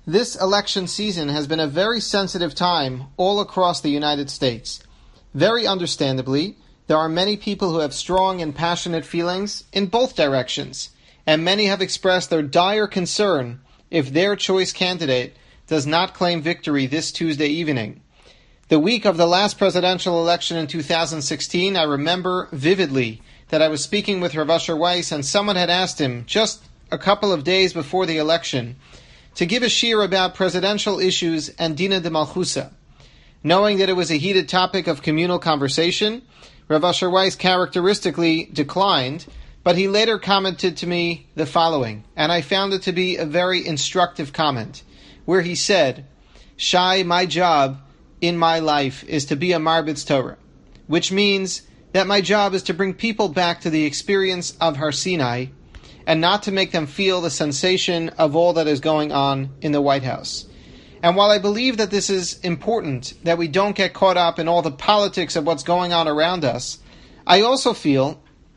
This election season has been a very sensitive time all across the United States. Very understandably, there are many people who have strong and passionate feelings in both directions, and many have expressed their dire concern if their choice candidate does not claim victory this Tuesday evening. The week of the last presidential election in 2016, I remember vividly that I was speaking with Rav Asher Weiss, and someone had asked him just a couple of days before the election to give a shiur about presidential issues and Dina de Malchusa. Knowing that it was a heated topic of communal conversation, Rav Asher Weiss characteristically declined, but he later commented to me the following, and I found it to be a very instructive comment, where he said, "Shai, my job in my life is to be a Marbitz Torah, which means that my job is to bring people back to the experience of Har Sinai and not to make them feel the sensation of all that is going on in the White House." And while I believe that this is important, that we don't get caught up in all the politics of what's going on around us, I also feel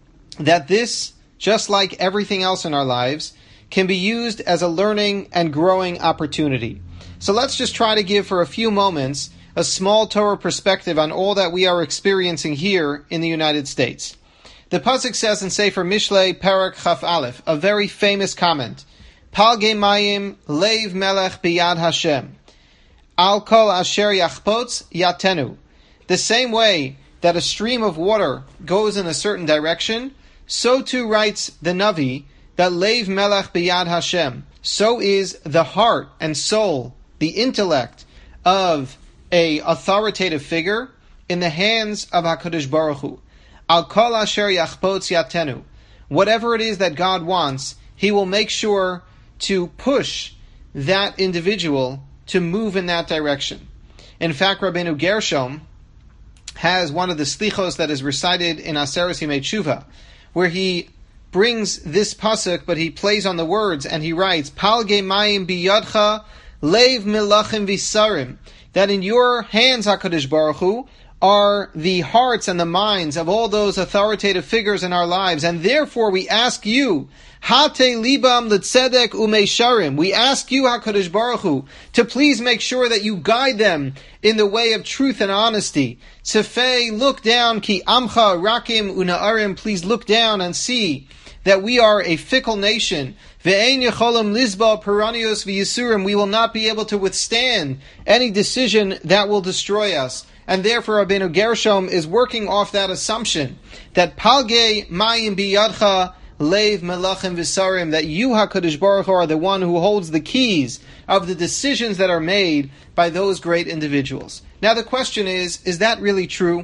that this, just like everything else in our lives, can be used as a learning and growing opportunity. So let's just try to give for a few moments a small Torah perspective on all that we are experiencing here in the United States. The Pasuk says in Sefer Mishlei, Parak Chaf Aleph, a very famous comment, Palgei Mayim Leiv Melech Biyad Hashem, Al Kol Asher Yachpotz Yatenu. The same way that a stream of water goes in a certain direction, so too writes the Navi, that Leiv Melech Biyad Hashem, so is the heart and soul, the intellect of a authoritative figure in the hands of HaKadosh Baruch Hu. Al Kol Asher Yachpotz Yatenu. Whatever it is that God wants, He will make sure to push that individual to move in that direction. In fact, Rabbeinu Gershom has one of the slichos that is recited in Aseres Yimei Tshuva, where he brings this pasuk, but he plays on the words, and he writes, Palgei Mayim biyadcha leiv milachim visarim, that in your hands, HaKadosh Baruch Hu, are the hearts and the minds of all those authoritative figures in our lives, and therefore we ask you, Hate libam l'tzedek umeisharim, we ask you, HaKadosh Baruch Hu, to please make sure that you guide them in the way of truth and honesty. Tzefei, look down, ki amcha rakim una'arim, please look down and see that we are a fickle nation. Ve'ein yecholim lizba peranios v'yisurim, we will not be able to withstand any decision that will destroy us. And therefore, Rabbeinu Gershom is working off that assumption that Palgei Mayim Biyadcha Leiv Melachim Visarim, that you, HaKadosh Baruch Hu, are the one who holds the keys of the decisions that are made by those great individuals. Now the question is that really true?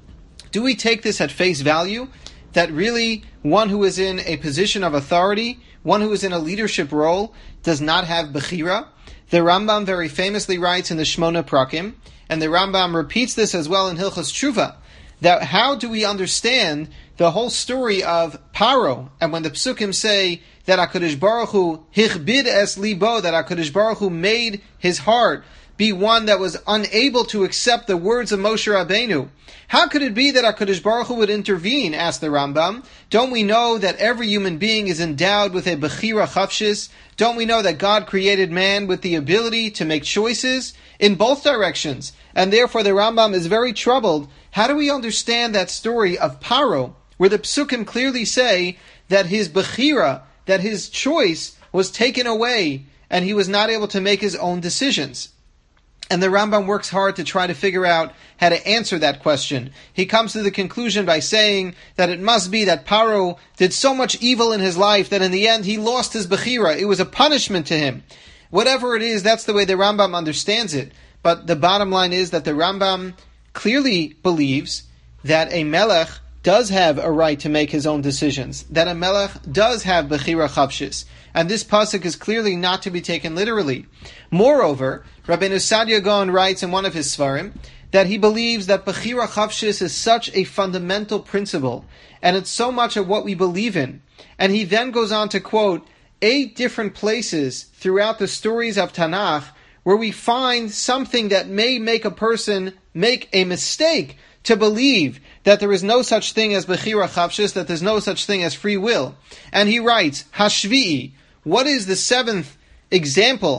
Do we take this at face value? That really one who is in a position of authority, one who is in a leadership role, does not have Bechira? The Rambam very famously writes in the Shmona Prakim, and the Rambam repeats this as well in Hilchos Tshuva, that how do we understand the whole story of Paro, and when the Psukim say that HaKadosh Baruch Hu hichbid es libo, that HaKadosh Baruch Hu made his heart be one that was unable to accept the words of Moshe Rabbeinu. How could it be that HaKadosh Baruch Hu would intervene, asked the Rambam? Don't we know that every human being is endowed with a Bechira Chafshis? Don't we know that God created man with the ability to make choices in both directions? And therefore the Rambam is very troubled. How do we understand that story of Paro, where the Psukim clearly say that his Bechira, that his choice was taken away, and he was not able to make his own decisions? And the Rambam works hard to try to figure out how to answer that question. He comes to the conclusion by saying that it must be that Paro did so much evil in his life that in the end he lost his Bechira. It was a punishment to him. Whatever it is, that's the way the Rambam understands it. But the bottom line is that the Rambam clearly believes that a Melech does have a right to make his own decisions, that a Melech does have Bechira Chafshis, and this pasuk is clearly not to be taken literally. Moreover, Rabbeinu Sadia Gaon writes in one of his Svarim that he believes that Bechira Chafshis is such a fundamental principle, and it's so much of what we believe in. And he then goes on to quote 8 different places throughout the stories of Tanakh where we find something that may make a person make a mistake to believe that there is no such thing as Bechira Chafshis, that there's no such thing as free will. And he writes, Hashvi'i, what is the 7th example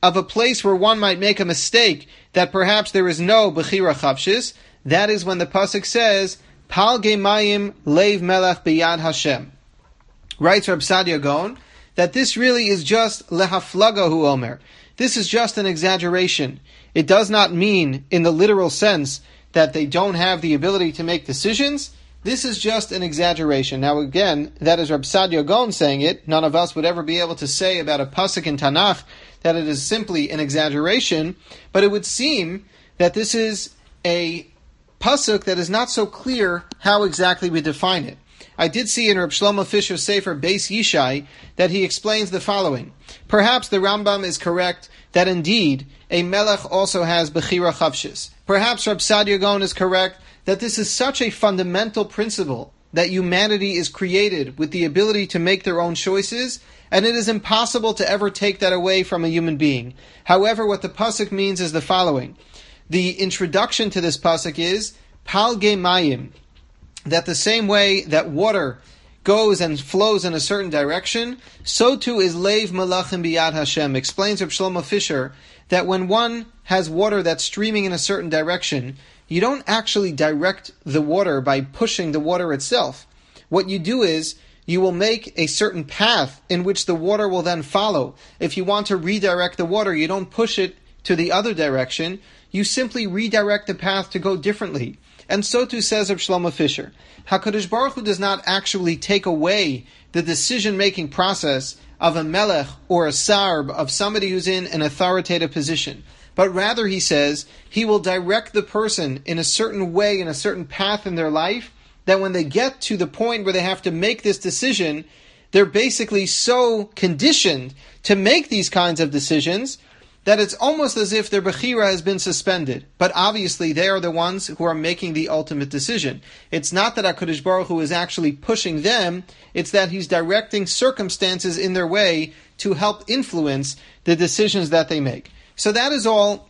of a place where one might make a mistake that perhaps there is no Bechira Chavshis, that is when the pasuk says, Palge Mayim Leiv Melech Biyad Hashem. Writes Reb Sadia Gaon that this really is just lehaflaga hu omer. This is just an exaggeration. It does not mean in the literal sense that they don't have the ability to make decisions. This is just an exaggeration. Now again, that is Reb Sadia Gaon saying it. None of us would ever be able to say about a pasuk in Tanakh that it is simply an exaggeration, but it would seem that this is a pasuk that is not so clear how exactly we define it. I did see in Reb Shlomo Fisher's Sefer Beis Yishai that he explains the following. Perhaps the Rambam is correct that indeed a melech also has Bechira Chavshis. Perhaps Reb Sadia Gaon is correct that this is such a fundamental principle that humanity is created with the ability to make their own choices, and it is impossible to ever take that away from a human being. However, what the pasuk means is the following. The introduction to this pasuk is Palge Mayim, that the same way that water goes and flows in a certain direction, so too is Leiv Melachim Biyad Hashem. Explains Reb Shlomo Fisher that when one has water that's streaming in a certain direction, you don't actually direct the water by pushing the water itself. What you do is, you will make a certain path in which the water will then follow. If you want to redirect the water, you don't push it to the other direction, you simply redirect the path to go differently. And so too says Reb Shlomo Fisher. HaKadosh Baruch Hu does not actually take away the decision-making process of a melech or a sarb, of somebody who's in an authoritative position. But rather, he says, he will direct the person in a certain way, in a certain path in their life, that when they get to the point where they have to make this decision, they're basically so conditioned to make these kinds of decisions that it's almost as if their Bechira has been suspended. But obviously, they are the ones who are making the ultimate decision. It's not that HaKadosh Baruch Hu is actually pushing them, it's that He's directing circumstances in their way to help influence the decisions that they make. So that is all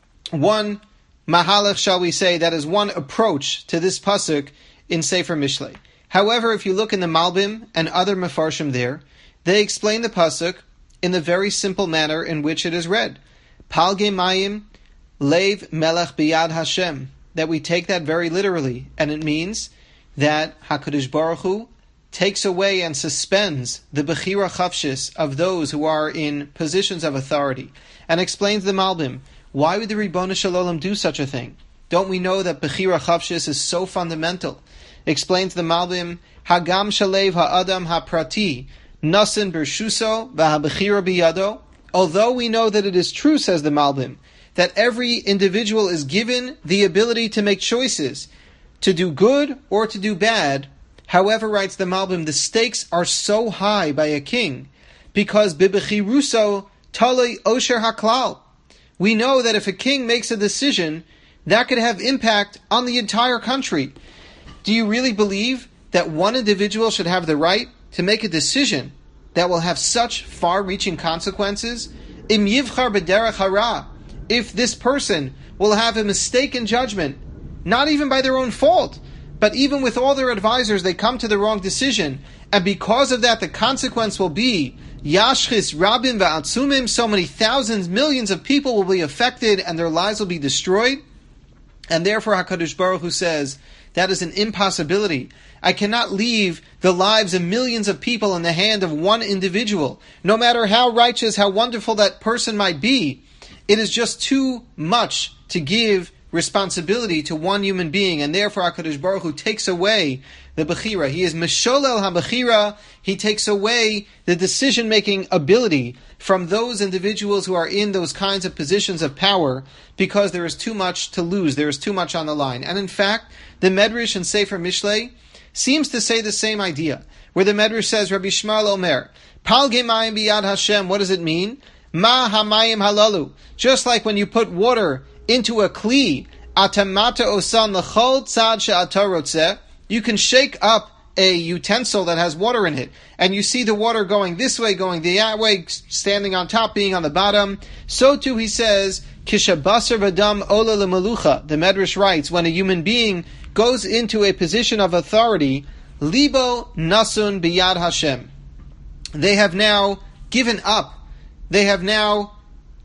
one mahalach, shall we say, that is one approach to this pasuk in Sefer Mishlei. However, if you look in the Malbim and other Mefarshim there, they explain the pasuk in the very simple manner in which it is read. Palge Mayim Leiv Melech Biyad Hashem. That we take that very literally, and it means that HaKadosh Baruch Hu takes away and suspends the Bechira Chavshis of those who are in positions of authority. And explains the Malbim, why would the Ribono Shel Olam do such a thing? Don't we know that Bechira Chavshis is so fundamental? Explains the Malbim, Hagam Shalev Ha'adam Ha'prati Nasin Bershuso V'Habechira Biyado. Although we know that it is true, says the Malbim, that every individual is given the ability to make choices, to do good or to do bad. However, writes the Malbim, the stakes are so high by a king, because Bibechiruso Talei Osher HaKlal. We know that if a king makes a decision, that could have impact on the entire country. Do you really believe that one individual should have the right to make a decision that will have such far-reaching consequences? Im yivchar b'derech hara, if this person will have a mistaken judgment, not even by their own fault, but even with all their advisors, they come to the wrong decision, and because of that, the consequence will be Yashchis Rabim Va'atzumim, so many thousands, millions of people will be affected, and their lives will be destroyed. And therefore, HaKadosh Baruch Hu says, that is an impossibility. I cannot leave the lives of millions of people in the hand of one individual. No matter how righteous, how wonderful that person might be, it is just too much to give responsibility to one human being, and therefore HaKadosh Baruch Hu takes away the Bechira. He is Mesholel HaBechira. He takes away the decision-making ability from those individuals who are in those kinds of positions of power, because there is too much to lose. There is too much on the line. And in fact, the Medrash in Sefer Mishlei seems to say the same idea, where the Medrash says, Rabbi Shmuel Omer, Palge Mayim Biyad Hashem, what does it mean? Ma hamayim halalu. Just like when you put water into a kli, atamata osan l'chol tzad she'ata rotzeh, you can shake up a utensil that has water in it, and you see the water going this way, going that way, standing on top, being on the bottom. So too, he says, kishabasar v'dam ola l'melucha. The Medrash writes, when a human being goes into a position of authority, libo nasun biyad Hashem. They have now given up. They have now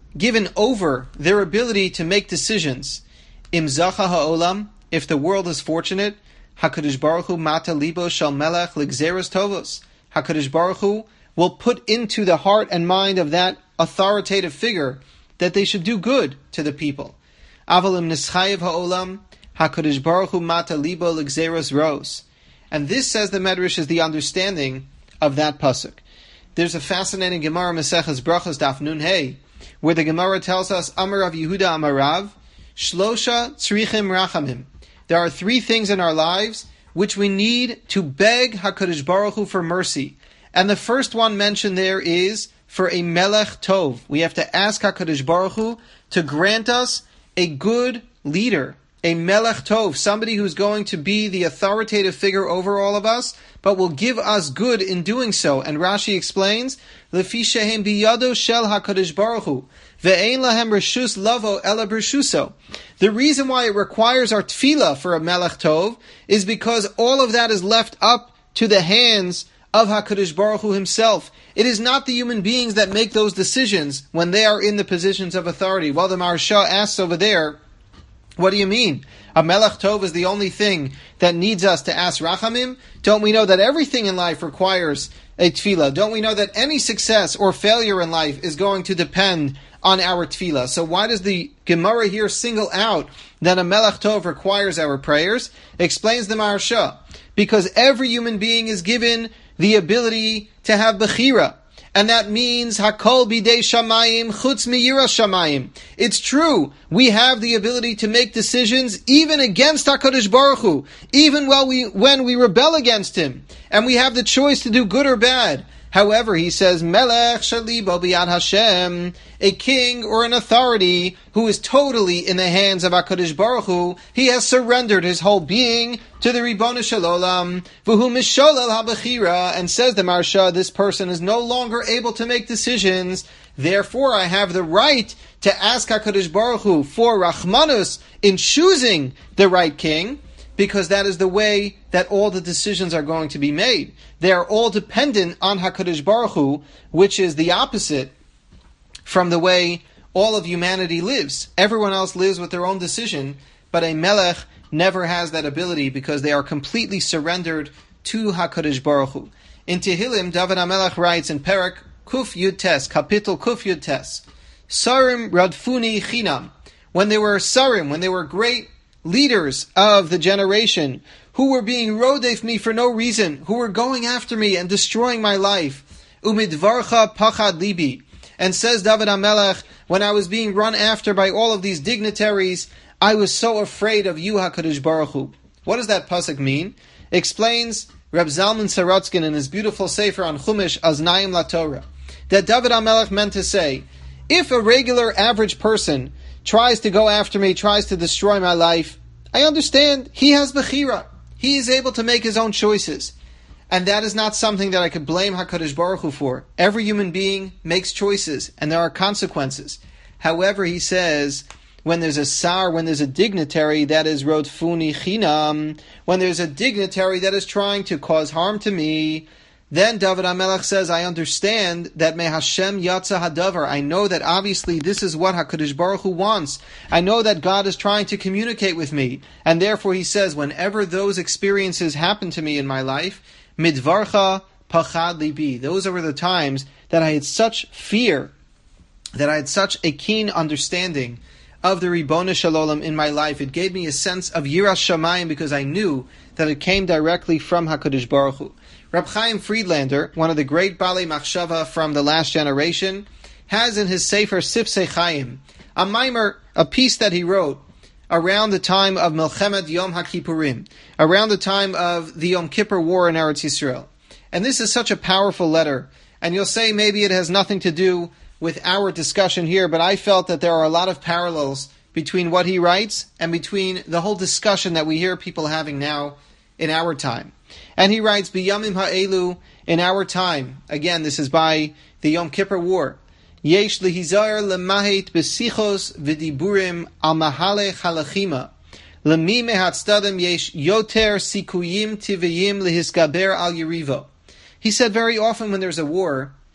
given over their ability to make decisions. Im zacha ha'olam, if the world is fortunate, HaKadosh Baruch Hu mata libo shel melech ligzeros tovos. HaKadosh Baruch Hu will put into the heart and mind of that authoritative figure that they should do good to the people. Aval im nischayev ha'olam, HaKadosh Baruch Hu mata libo ligzeros ros. And this, says the Medrash, is the understanding of that pasuk. There's a fascinating Gemara, Maseches Brachos Daf Nun Hey, where the Gemara tells us, Amar Rav Yehuda Amar Rav, Shlosha tzrichim rachamim. There are three things in our lives which we need to beg HaKadosh Baruch Hu for mercy. And the first one mentioned there is for a Melech Tov. We have to ask HaKadosh Baruch Hu to grant us a good leader, a Melech Tov, somebody who's going to be the authoritative figure over all of us, but will give us good in doing so. And Rashi explains, Lefi shehem biyado shel HaKadosh Baruch Hu, ve'ein lahem reshus lavo ela b'reshuso. The reason why it requires our tefillah for a Melech Tov is because all of that is left up to the hands of HaKadosh Baruch Hu himself. It is not the human beings that make those decisions when they are in the positions of authority. Well, the Maharsha asks over there, what do you mean? A Melech Tov is the only thing that needs us to ask Rachamim? Don't we know that everything in life requires a tefillah? Don't we know that any success or failure in life is going to depend on our tefillah? So why does the Gemara here single out that a Melech Tov requires our prayers? Explains the Maharsha. Because every human being is given the ability to have Bechira. And that means Hakol bidei shamayim chutz miyira shamayim. It's true, we have the ability to make decisions even against HaKadosh Baruch Hu, even when we rebel against Him, and we have the choice to do good or bad. However, he says, Melech shalibo biyad Hashem, a king or an authority who is totally in the hands of HaKadosh Baruch Hu, he has surrendered his whole being to the Ribono Shel Olam, v'hu misholel habechira, and says the Maharsha, this person is no longer able to make decisions, therefore I have the right to ask HaKadosh Baruch Hu for Rachmanus in choosing the right king, because that is the way that all the decisions are going to be made. They are all dependent on HaKadosh Baruch Hu, which is the opposite from the way all of humanity lives. Everyone else lives with their own decision, but a Melech never has that ability because they are completely surrendered to HaKadosh Baruch Hu. In Tehillim, David HaMelech writes in Perek Kuf Yud Tes, Kapitel Kuf Yud Tes, Sarim Radfuni Chinam. When they were Sarim, when they were great leaders of the generation who were being rodef me for no reason, who were going after me and destroying my life. Umidvarcha pachad libi. And says David HaMelech, when I was being run after by all of these dignitaries, I was so afraid of you, HaKadosh Baruch Hu. What does that pasuk mean? Explains Reb Zalman Sorotzkin in his beautiful sefer on Chumash Aznayim LaTorah, that David HaMelech meant to say, if a regular average person tries to go after me, tries to destroy my life, I understand he has Bechira. He is able to make his own choices. And that is not something that I could blame HaKadosh Baruch Hu for. Every human being makes choices, and there are consequences. However, he says, when there's a sar, when there's a dignitary that is rodfuni chinam, when there's a dignitary that is trying to cause harm to me, then David HaMelech says, I understand that me Hashem yatsa hadavar. I know that obviously this is what HaKadosh Baruch Hu wants. I know that God is trying to communicate with me. And therefore he says, whenever those experiences happen to me in my life, midvarcha pachad libi. Those were the times that I had such fear, that I had such a keen understanding of the Ribono Shel Olam in my life. It gave me a sense of yiras shamayim because I knew that it came directly from HaKadosh Baruch Hu. Reb Chaim Friedlander, one of the great Balei Machshava from the last generation, has in his Sefer Sipsei Chaim a maimer, a piece that he wrote around the time of Melchemet Yom HaKippurim, around the time of the Yom Kippur War in Eretz Yisrael. And this is such a powerful letter. And you'll say maybe it has nothing to do with our discussion here, but I felt that there are a lot of parallels between what he writes and between the whole discussion that we hear people having now in our time. And he writes, B'yamim ha'elu, in our time, again, this is by the Yom Kippur War, Yesh lehizar lemahit besichos v'diburim al mahale chalachima, lemi mehatstadim yesh yoter sikuyim tiviyim lehisgaber al yerivo. He said very often when there's a war,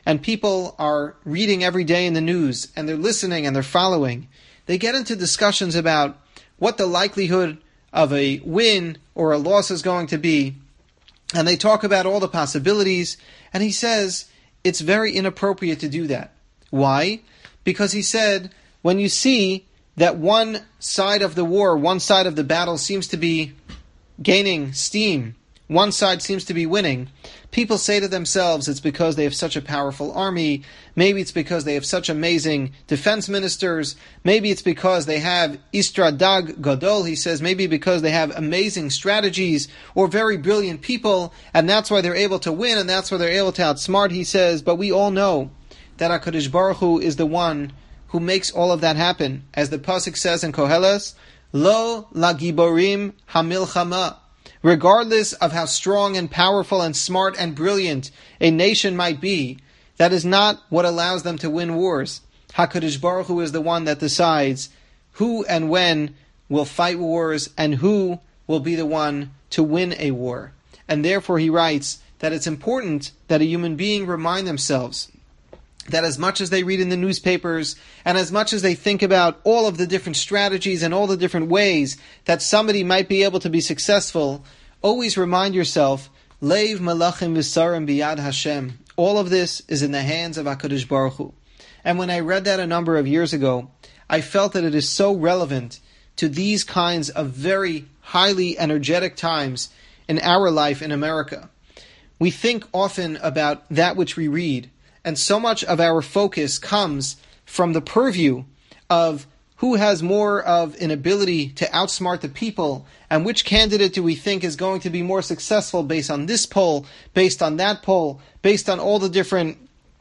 and people are reading every day in the news, and they're listening and they're following, they get into discussions about what the likelihood of a win or a loss is going to be, and they talk about all the possibilities, and he says it's very inappropriate to do that. Why? Because he said, when you see that one side of the war, one side of the battle seems to be gaining steam, one side seems to be winning, people say to themselves it's because they have such a powerful army, maybe it's because they have such amazing defense ministers, maybe it's because they have Istradag Gadol, he says, maybe because they have amazing strategies or very brilliant people, and that's why they're able to win, and that's why they're able to outsmart, he says. But we all know that HaKadosh Baruch Hu is the one who makes all of that happen. As the Pasuk says in Koheles, Lo lagiborim hamilchama. Regardless of how strong and powerful and smart and brilliant a nation might be, that is not what allows them to win wars. HaKadosh Baruch Hu is the one that decides who and when will fight wars and who will be the one to win a war. And therefore he writes that it's important that a human being remind themselves that as much as they read in the newspapers and as much as they think about all of the different strategies and all the different ways that somebody might be able to be successful, always remind yourself, Leiv Malachim V'Sarim Biyad Hashem. All of this is in the hands of HaKadosh Baruch Hu. And when I read that a number of years ago, I felt that it is so relevant to these kinds of very highly energetic times in our life in America. We think often about that which we read, and so much of our focus comes from the purview of who has more of an ability to outsmart the people, and which candidate do we think is going to be more successful based on this poll, based on that poll, based on all the different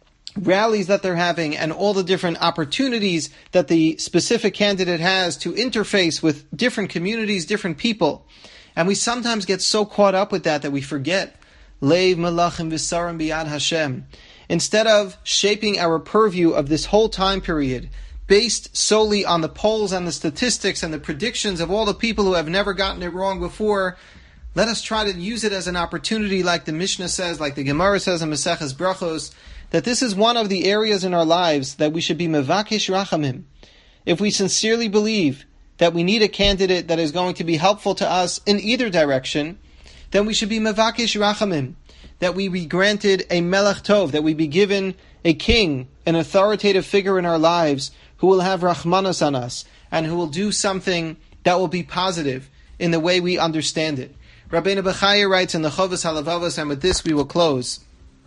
rallies that they're having, and all the different opportunities that the specific candidate has to interface with different communities, different people. And we sometimes get so caught up with that we forget, Leiv Malachim V'Sarim Biyad Hashem. Instead of shaping our purview of this whole time period based solely on the polls and the statistics and the predictions of all the people who have never gotten it wrong before, let us try to use it as an opportunity, like the Mishnah says, like the Gemara says in Maseches Brachos, that this is one of the areas in our lives that we should be mevakesh rachamim. If we sincerely believe that we need a candidate that is going to be helpful to us in either direction, then we should be mevakesh rachamim, that we be granted a melech tov, that we be given a king, an authoritative figure in our lives who will have rachmanos on us and who will do something that will be positive in the way we understand it. Rabbeinu Bechaya writes in the Chovos HaLevavos, and with this we will close.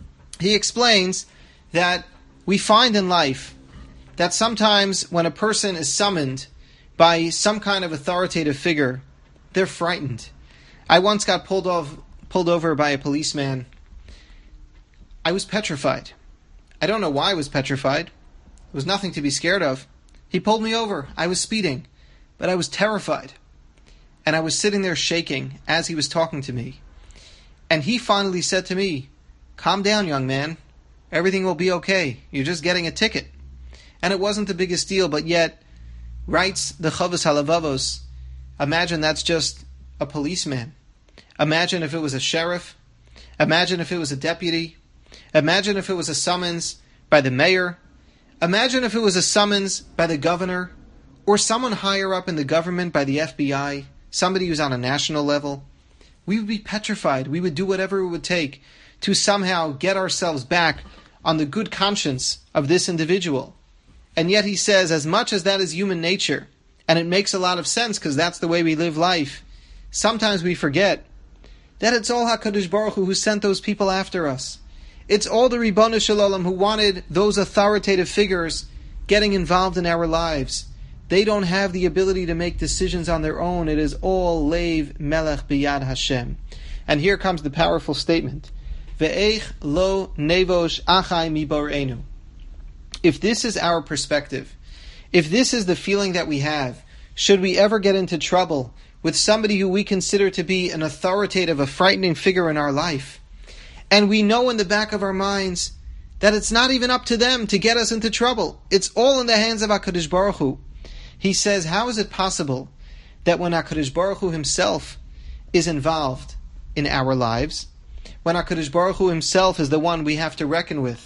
He explains that we find in life that sometimes when a person is summoned by some kind of authoritative figure, they're frightened. I once got pulled over by a policeman. I was petrified. I don't know why I was petrified. It was nothing to be scared of. He pulled me over. I was speeding, but I was terrified. And I was sitting there shaking as he was talking to me. And he finally said to me, "Calm down, young man. Everything will be okay. You're just getting a ticket." And it wasn't the biggest deal, but yet, writes the Chovos HaLevavos, imagine that's just a policeman. Imagine if it was a sheriff. Imagine if it was a deputy. Imagine if it was a summons by the mayor. Imagine if it was a summons by the governor, or someone higher up in the government by the FBI, somebody who's on a national level. We would be petrified. We would do whatever it would take to somehow get ourselves back on the good conscience of this individual. And yet he says, as much as that is human nature, and it makes a lot of sense because that's the way we live life, sometimes we forget that it's all HaKadosh Baruch Hu who sent those people after us. It's all the Ribono Shel Olam who wanted those authoritative figures getting involved in our lives. They don't have the ability to make decisions on their own. It is all Leiv Melech Biyad Hashem. And here comes the powerful statement. Ve'ech lo nevosh achai miborenu. If this is our perspective, if this is the feeling that we have, should we ever get into trouble with somebody who we consider to be an authoritative, a frightening figure in our life, and we know in the back of our minds that it's not even up to them to get us into trouble. It's all in the hands of HaKadosh Baruch Hu. He says, how is it possible that when HaKadosh Baruch Hu himself is involved in our lives, when HaKadosh Baruch Hu himself is the one we have to reckon with,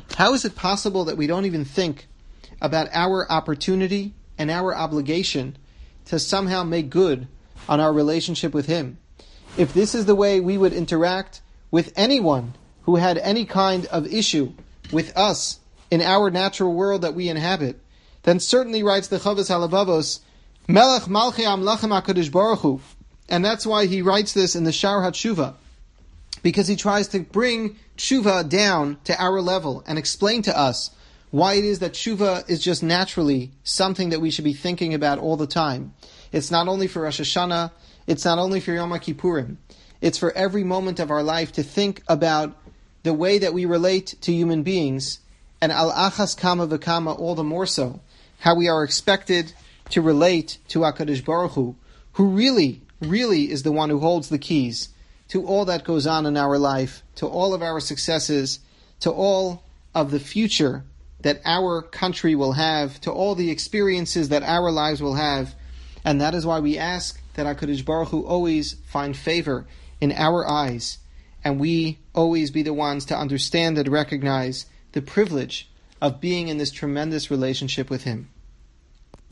How is it possible that we don't even think about our opportunity and our obligation to somehow make good on our relationship with Him? If this is the way we would interact with anyone who had any kind of issue with us in our natural world that we inhabit, then certainly, writes the Chavos Halevavos, Melech Malchei Amlachem HaKadosh Baruch Hu. And that's why he writes this in the Shar HaTshuva, because he tries to bring tshuva down to our level and explain to us why it is that tshuva is just naturally something that we should be thinking about all the time. It's not only for Rosh Hashanah, it's not only for Yom HaKippurim, it's for every moment of our life to think about the way that we relate to human beings, and al achas kama v'kama, all the more so, how we are expected to relate to HaKadosh Baruch Hu, who really is the one who holds the keys to all that goes on in our life, to all of our successes, to all of the future that our country will have, to all the experiences that our lives will have. And that is why we ask that HaKadosh Baruch Hu always find favor in our eyes, and we always be the ones to understand and recognize the privilege of being in this tremendous relationship with Him.